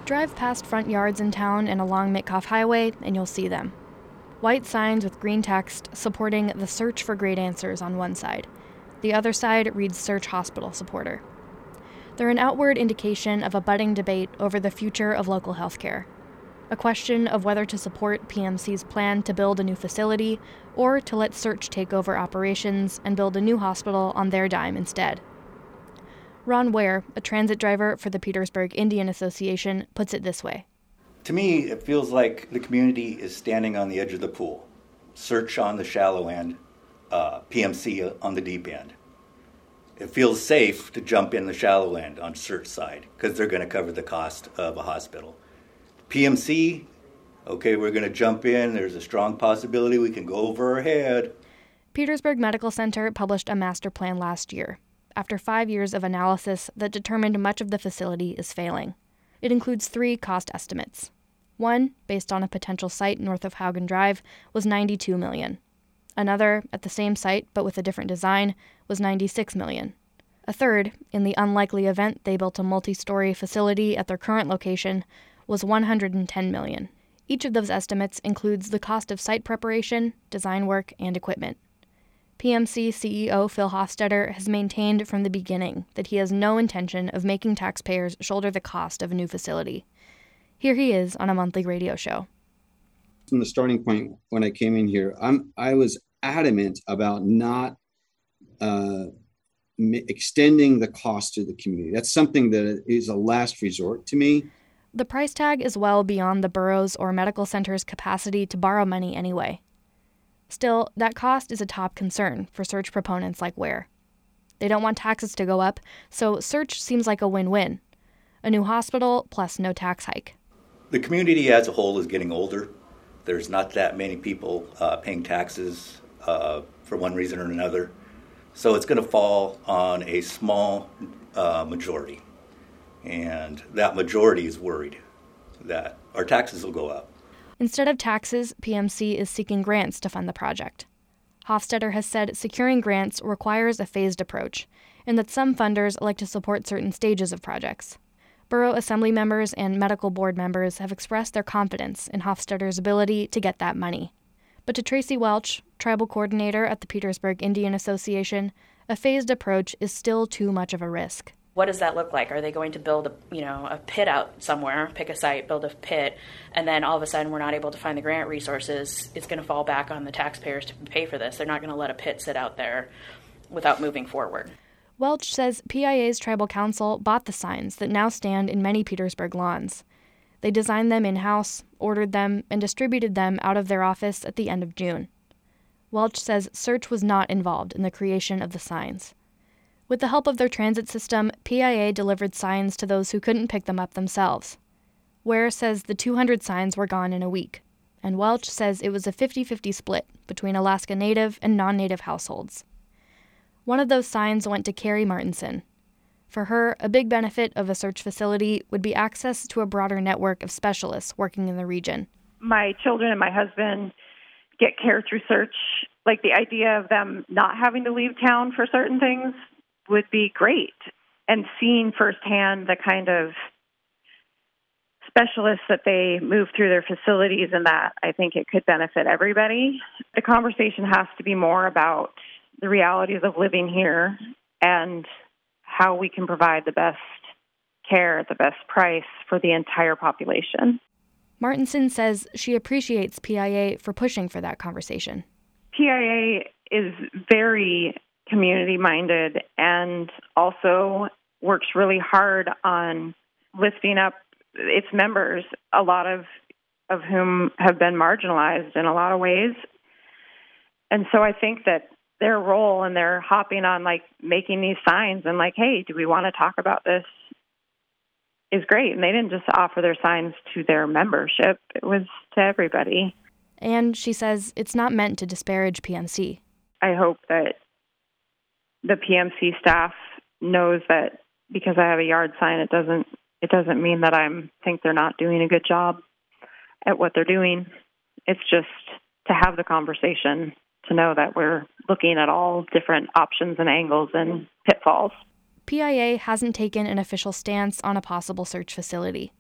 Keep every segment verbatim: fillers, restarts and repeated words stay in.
Drive past front yards in town and along Mitkoff Highway, and you'll see them. White signs with green text supporting the Search for Great Answers on one side. The other side reads Search Hospital Supporter. They're an outward indication of a budding debate over the future of local healthcare. A question of whether to support P M C's plan to build a new facility or to let Search take over operations and build a new hospital on their dime instead. Ron Ware, a transit driver for the Petersburg Indian Association, puts it this way. To me, it feels like the community is standing on the edge of the pool. Search on the shallow end, uh, P M C on the deep end. It feels safe to jump in the shallow end on Search side because they're going to cover the cost of a hospital. P M C, okay, we're going to jump in. There's a strong possibility we can go over our head. Petersburg Medical Center published a master plan last year, after five years of analysis that determined much of the facility is failing. It includes three cost estimates. One, based on a potential site north of Haugen Drive, was ninety-two million dollars. Another, at the same site but with a different design, was ninety-six million dollars. A third, in the unlikely event they built a multi-story facility at their current location, was one hundred ten million dollars. Each of those estimates includes the cost of site preparation, design work, and equipment. P M C C E O Phil Hofstetter has maintained from the beginning that he has no intention of making taxpayers shoulder the cost of a new facility. Here he is on a monthly radio show. From the starting point when I came in here, I'm I was adamant about not uh, extending the cost to the community. That's something that is a last resort to me. The price tag is well beyond the borough's or medical center's capacity to borrow money anyway. Still, that cost is a top concern for Search proponents like Ware. They don't want taxes to go up, so Search seems like a win-win. A new hospital plus no tax hike. The community as a whole is getting older. There's not that many people uh, paying taxes uh, for one reason or another. So it's going to fall on a small uh, majority. And that majority is worried that our taxes will go up. Instead of taxes, P M C is seeking grants to fund the project. Hofstetter has said securing grants requires a phased approach, and that some funders like to support certain stages of projects. Borough Assembly members and medical board members have expressed their confidence in Hofstetter's ability to get that money. But to Tracy Welch, tribal coordinator at the Petersburg Indian Association, a phased approach is still too much of a risk. What does that look like? Are they going to build a, you know, a pit out somewhere, pick a site, build a pit, and then all of a sudden we're not able to find the grant resources? It's going to fall back on the taxpayers to pay for this. They're not going to let a pit sit out there without moving forward. Welch says P I A's tribal council bought the signs that now stand in many Petersburg lawns. They designed them in-house, ordered them, and distributed them out of their office at the end of June. Welch says Search was not involved in the creation of the signs. With the help of their transit system, P I A delivered signs to those who couldn't pick them up themselves. Ware says the two hundred signs were gone in a week, and Welch says it was a fifty-fifty split between Alaska Native and non-Native households. One of those signs went to Carrie Martinson. For her, a big benefit of a Search facility would be access to a broader network of specialists working in the region. My children and my husband get care through Search. Like, the idea of them not having to leave town for certain things would be great. And seeing firsthand the kind of specialists that they move through their facilities and that, I think it could benefit everybody. The conversation has to be more about the realities of living here and how we can provide the best care at the best price for the entire population. Martinson says she appreciates P I A for pushing for that conversation. P I A is very community-minded and also works really hard on lifting up its members, a lot of of whom have been marginalized in a lot of ways. And so I think that their role, and they're hopping on, like, making these signs and like, hey, do we want to talk about this, is great. And they didn't just offer their signs to their membership. It was to everybody. And she says it's not meant to disparage P M C. I hope that the P M C staff knows that because I have a yard sign, it doesn't it doesn't mean that I think they're not doing a good job at what they're doing. It's just to have the conversation, to know that we're looking at all different options and angles and pitfalls. P I A hasn't taken an official stance on a possible Search facility.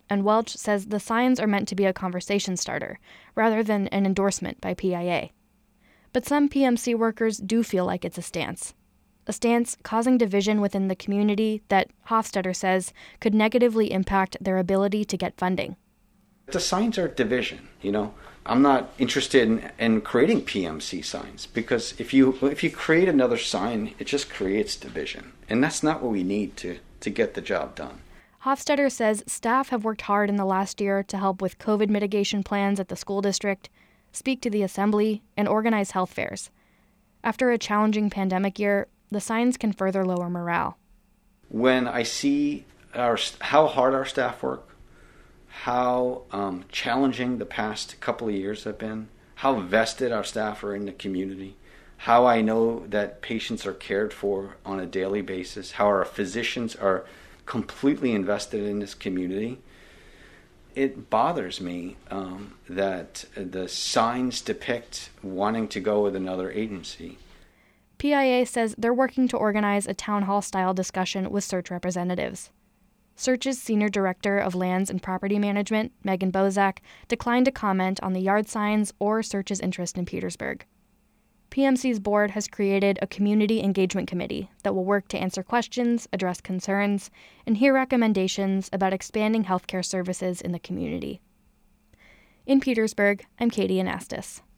and Welch says the signs are meant to be a conversation starter, rather than an endorsement by P I A. But some P M C workers do feel like it's a stance. A stance causing division within the community that Hofstadter says could negatively impact their ability to get funding. The signs are division, you know. I'm not interested in, in creating P M C signs, because if you if you create another sign, it just creates division. And that's not what we need to, to get the job done. Hofstadter says staff have worked hard in the last year to help with COVID mitigation plans at the school district, speak to the assembly, and organize health fairs. After a challenging pandemic year, the signs can further lower morale. When I see our how hard our staff work, how um, challenging the past couple of years have been, how vested our staff are in the community, how I know that patients are cared for on a daily basis, how our physicians are completely invested in this community, it bothers me um, that the signs depict wanting to go with another agency. P I A says they're working to organize a town hall-style discussion with Search representatives. Search's Senior Director of Lands and Property Management, Megan Bozak, declined to comment on the yard signs or Search's interest in Petersburg. P M C's board has created a community engagement committee that will work to answer questions, address concerns, and hear recommendations about expanding healthcare services in the community. In Petersburg, I'm Katie Anastas.